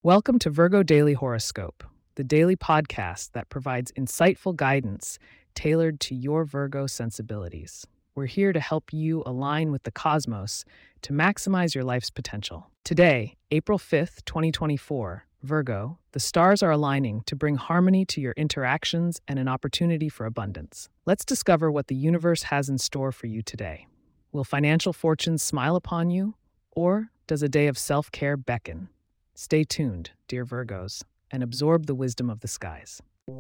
Welcome to Virgo Daily Horoscope, the daily podcast that provides insightful guidance tailored to your Virgo sensibilities. We're here to help you align with the cosmos to maximize your life's potential. Today, April 5th, 2024, Virgo, the stars are aligning to bring harmony to your interactions and an opportunity for abundance. Let's discover what the universe has in store for you today. Will financial fortunes smile upon you, or does a day of self-care beckon? Stay tuned, dear Virgos, and absorb the wisdom of the skies.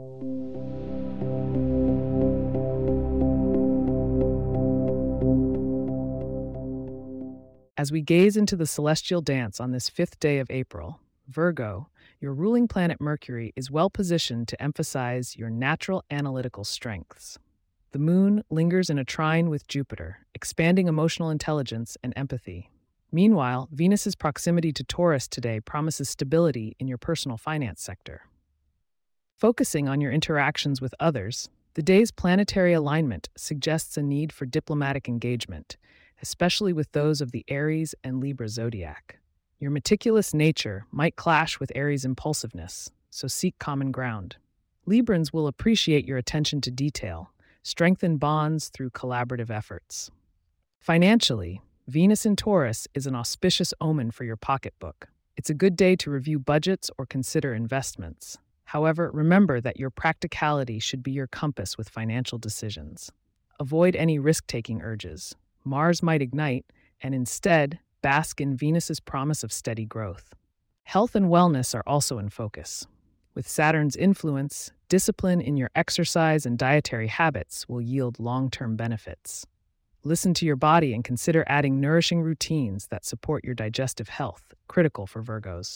As we gaze into the celestial dance on this fifth day of April, Virgo, your ruling planet Mercury is well positioned to emphasize your natural analytical strengths. The moon lingers in a trine with Jupiter, expanding emotional intelligence and empathy. Meanwhile, Venus's proximity to Taurus today promises stability in your personal finance sector. Focusing on your interactions with others, the day's planetary alignment suggests a need for diplomatic engagement, especially with those of the Aries and Libra zodiac. Your meticulous nature might clash with Aries' impulsiveness, so seek common ground. Librans will appreciate your attention to detail, strengthen bonds through collaborative efforts. Financially, Venus in Taurus is an auspicious omen for your pocketbook. It's a good day to review budgets or consider investments. However, remember that your practicality should be your compass with financial decisions. Avoid any risk-taking urges. Mars might ignite, and instead, bask in Venus's promise of steady growth. Health and wellness are also in focus. With Saturn's influence, discipline in your exercise and dietary habits will yield long-term benefits. Listen to your body and consider adding nourishing routines that support your digestive health, critical for Virgos.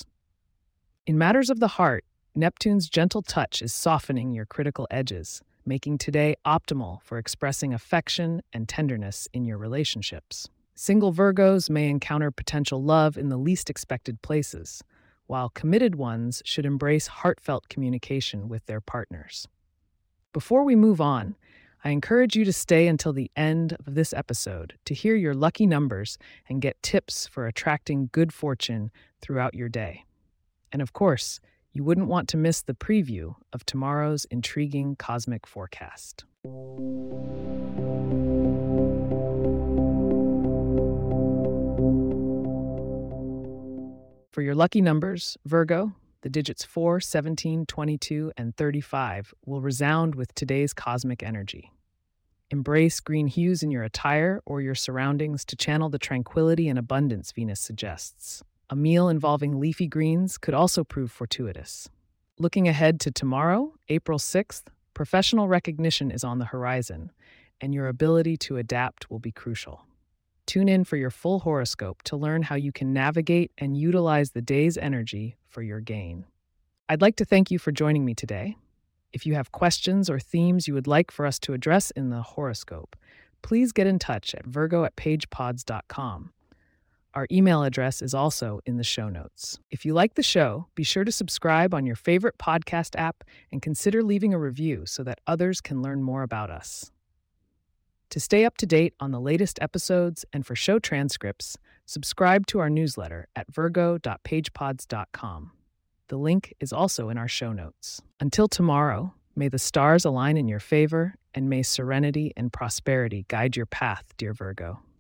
In matters of the heart, Neptune's gentle touch is softening your critical edges, making today optimal for expressing affection and tenderness in your relationships. Single Virgos may encounter potential love in the least expected places, while committed ones should embrace heartfelt communication with their partners. Before we move on, I encourage you to stay until the end of this episode to hear your lucky numbers and get tips for attracting good fortune throughout your day. And of course, you wouldn't want to miss the preview of tomorrow's intriguing cosmic forecast. For your lucky numbers, Virgo, the digits 4, 17, 22, and 35 will resound with today's cosmic energy. Embrace green hues in your attire or your surroundings to channel the tranquility and abundance Venus suggests. A meal involving leafy greens could also prove fortuitous. Looking ahead to tomorrow, April 6th, professional recognition is on the horizon, and your ability to adapt will be crucial. Tune in for your full horoscope to learn how you can navigate and utilize the day's energy for your gain. I'd like to thank you for joining me today. If you have questions or themes you would like for us to address in the horoscope, please get in touch at virgo@pagepods.com. Our email address is also in the show notes. If you like the show, be sure to subscribe on your favorite podcast app and consider leaving a review so that others can learn more about us. To stay up to date on the latest episodes and for show transcripts, subscribe to our newsletter at virgo.pagepods.com. The link is also in our show notes. Until tomorrow, may the stars align in your favor, and may serenity and prosperity guide your path, dear Virgo.